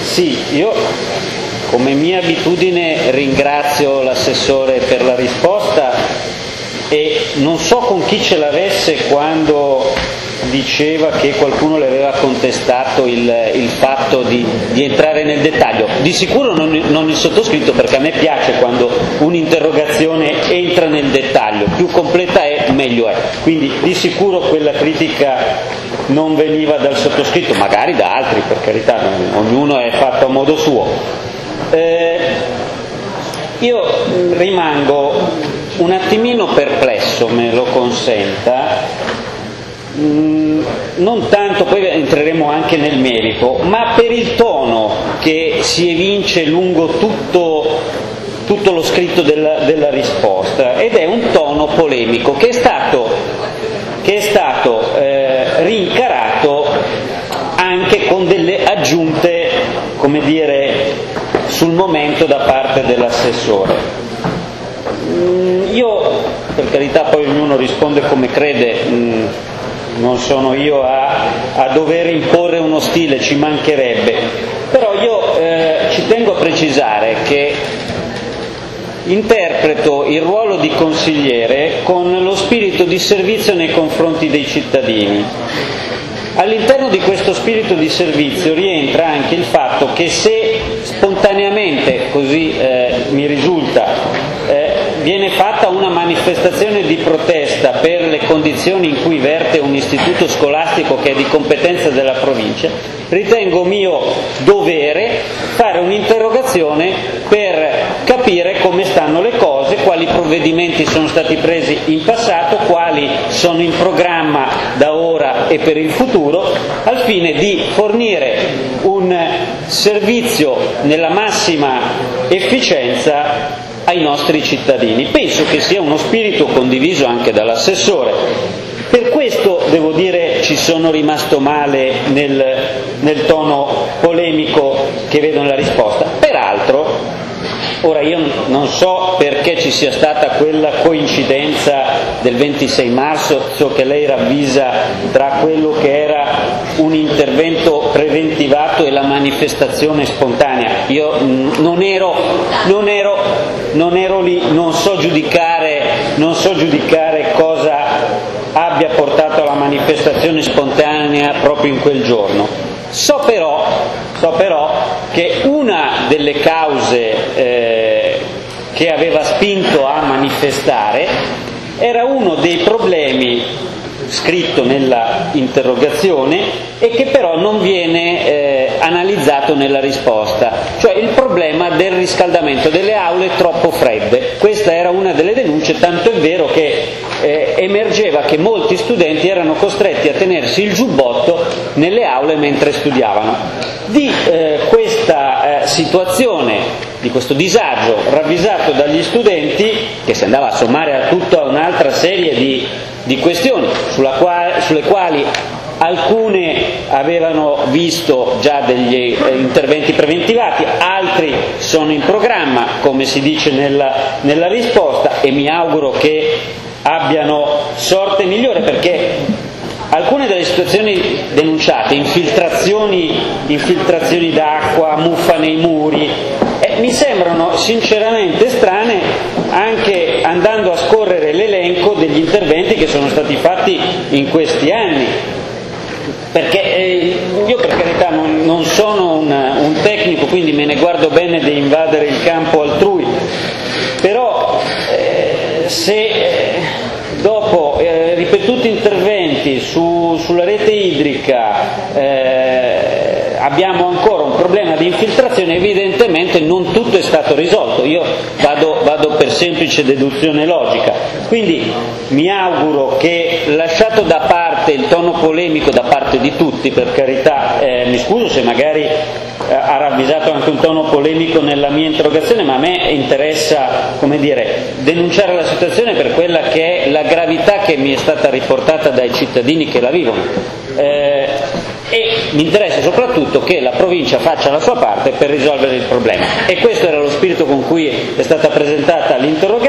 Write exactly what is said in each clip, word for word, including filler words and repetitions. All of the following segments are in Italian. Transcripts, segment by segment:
Sì, io come mia abitudine ringrazio l'assessore per la risposta e non so con chi ce l'avesse quando diceva che qualcuno le aveva contestato il, il fatto di, di entrare nel dettaglio. Di sicuro non, non il sottoscritto, perché a me piace quando un'interrogazione entra nel dettaglio, più completa è meglio è, quindi di sicuro quella critica non veniva dal sottoscritto, magari da altri, per carità, ognuno è fatto a modo suo. Eh, io rimango un attimino perplesso, me lo consenta, mm, non tanto, poi entreremo anche nel merito, ma per il tono che si evince lungo tutto, tutto lo scritto della, della risposta, ed è un tono polemico che è stato, che è stato eh, rincarato anche con delle aggiunte, come dire, sul momento da parte dell'assessore. Io, per carità, poi ognuno risponde come crede, non sono io a, a dover imporre uno stile, ci mancherebbe, però io eh, ci tengo a precisare che interpreto il ruolo di consigliere con lo spirito di servizio nei confronti dei cittadini. All'interno di questo spirito di servizio rientra anche il fatto che se spontaneamente, così eh, mi risulta, eh, viene fatta una manifestazione di protesta per le condizioni in cui verte un istituto scolastico che è di competenza della provincia, ritengo mio dovere fare un'interrogazione per capire come stanno le cose, quali provvedimenti sono stati presi in passato, quali sono in programma da ora e per il futuro, al fine di fornire un servizio nella massima efficienza ai nostri cittadini. Penso che sia uno spirito condiviso anche dall'assessore. Per questo, devo dire, ci sono rimasto male nel, nel tono polemico che vedo nella risposta. Peraltro, ora io non so perché ci sia stata quella coincidenza del ventisei marzo, so che lei ravvisa tra quello che era un intervento preventivato e la manifestazione spontanea. Io non ero, non ero, non ero lì, non so giudicare, non so giudicare cosa abbia portato alla manifestazione spontanea proprio in quel giorno. So però, so però che una delle cause eh, che aveva spinto a manifestare era uno dei problemi scritto nella interrogazione e che però non viene eh, analizzato nella risposta, cioè il problema del riscaldamento delle aule troppo fredde. Questa era una delle denunce, tanto è vero che eh, emergeva che molti studenti erano costretti a tenersi il giubbotto nelle aule mentre studiavano. Di eh, questa eh, situazione, di questo disagio ravvisato dagli studenti, che si andava a sommare a tutta un'altra serie di, di questioni sulla quale, sulle quali alcune avevano visto già degli eh, interventi preventivati, altri sono in programma, come si dice nella, nella risposta, e mi auguro che abbiano sorte migliore, perché alcune delle situazioni denunciate, infiltrazioni, infiltrazioni d'acqua, muffa nei muri, eh, mi sembrano sinceramente strane, anche andando a scorrere l'elenco degli interventi che sono stati fatti in questi anni. Perché eh, io per carità non, non sono un, un tecnico, quindi me ne guardo bene di invadere il campo altrui, però eh, se eh, dopo eh, ripetuti interventi su, sulla rete idrica eh, abbiamo ancora un problema di infiltrazione, evidentemente non tutto è stato risolto. Io vado, vado per semplice deduzione logica, quindi mi auguro che, lasciato da parte il tono polemico da parte di tutti, per carità, eh, mi scuso se magari eh, ha ravvisato anche un tono polemico nella mia interrogazione, ma a me interessa, come dire, denunciare la situazione per quella che è la gravità che mi è stata riportata dai cittadini che la vivono. Eh, e mi interessa soprattutto che la provincia faccia la sua parte per risolvere il problema, e questo era lo spirito con cui è stata presentata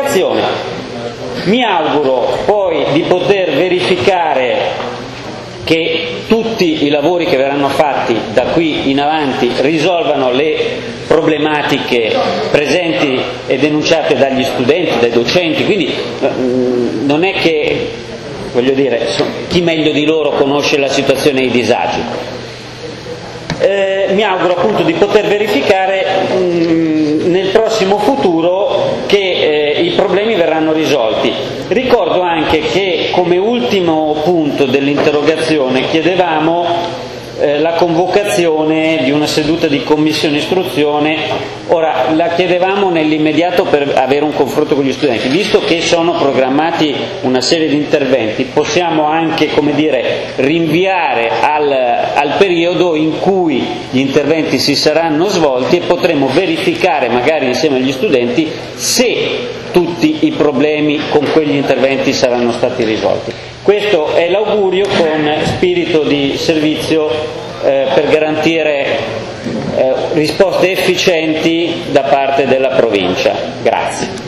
l'interrogazione. Mi auguro poi di poter verificare che tutti i lavori che verranno fatti da qui in avanti risolvano le problematiche presenti e denunciate dagli studenti, dai docenti, quindi non è che, voglio dire, chi meglio di loro conosce la situazione e i disagi. Eh, mi auguro appunto di poter verificare mh, nel prossimo futuro che eh, i problemi verranno risolti. Ricordo anche che come ultimo punto dell'interrogazione chiedevamo eh, la convocazione di una seduta di commissione istruzione. Ora la chiedevamo nell'immediato per avere un confronto con gli studenti, visto che sono programmati una serie di interventi, possiamo anche, come dire, rinviare al, al periodo in cui gli interventi si saranno svolti e potremo verificare magari insieme agli studenti se tutti i problemi con quegli interventi saranno stati risolti. Questo è l'augurio, con spirito di servizio eh, per garantire eh, risposte efficienti da parte della provincia. Grazie.